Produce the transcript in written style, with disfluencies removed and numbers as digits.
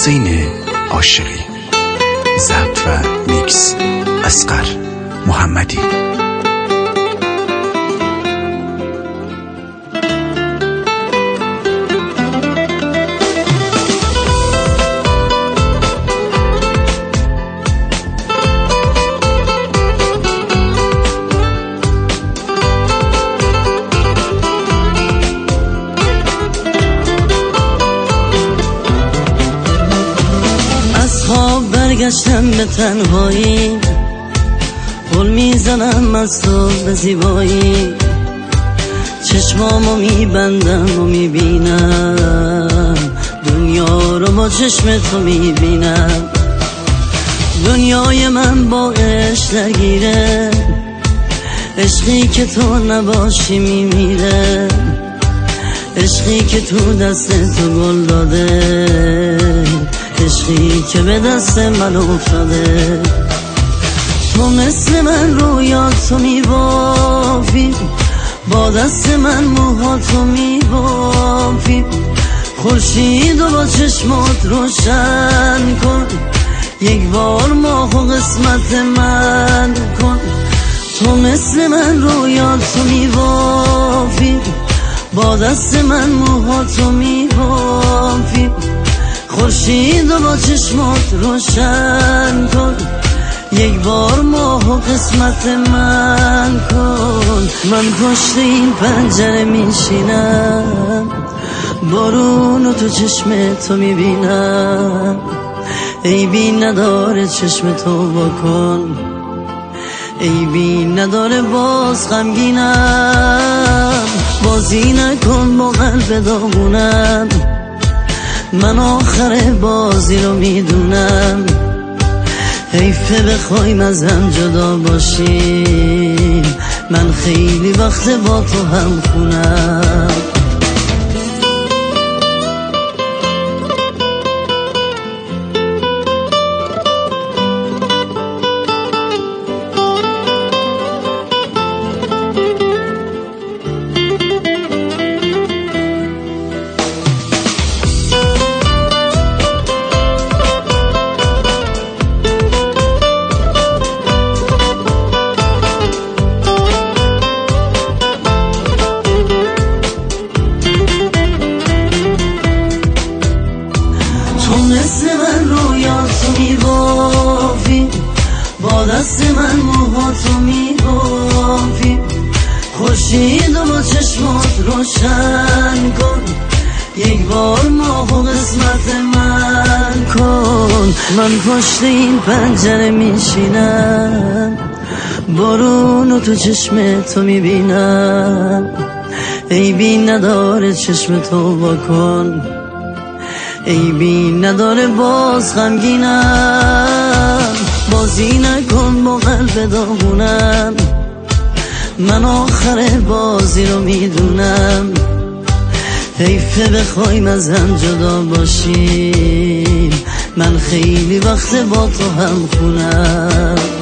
حسین عاشقی. ضبط و میکس اصغر محمدی. برگشتم به تنهایی، گل میزنم از تو به زیبایی، چشمامو میبندم و میبینم دنیا رو با چشم تو میبینم. دنیای من با عشق درگیره، عشقی که تو نباشی میمیره، عشقی که تو دست تو گل داده، عشقی که به دست من افتاده. تو مثل من رویاتو میبافی، با دست من موهاتو میبافی، خورشید و با چشمات روشن کن، یک بار ماه و قسمت من کن. تو مثل من رویاتو میبافی، با دست من موهاتو میبافی، خورشید و با چشمات روشن کن، یک بار ماه و قسمت من کن. من پشت این پنجره میشینم، بارون تو چشم تو میبینم، عیبی نداره چشم تو بکن، عیبی نداره باز غمگینم، بازی نکن با قلب داغونم، من آخر بازی رو میدونم. حیفه بخوایم از هم جدا باشیم، من خیلی وقت با تو هم خونم. مثل من رویاتو میبافی، با دست من موهاتو میبافی، خورشید و با چشمات روشن کن، یک بار ماه و قسمت من کن. من پشت این پنجره میشینم، بارون تو چشم تو میبینم، عیبی نداره چشم تو بکن، عیبی نداره باز غمگینم، بازی نکن با قلب داغونم، من آخر بازی رو میدونم. حیفه بخوایم از هم جدا باشیم، من خیلی وقت با تو هم خونم.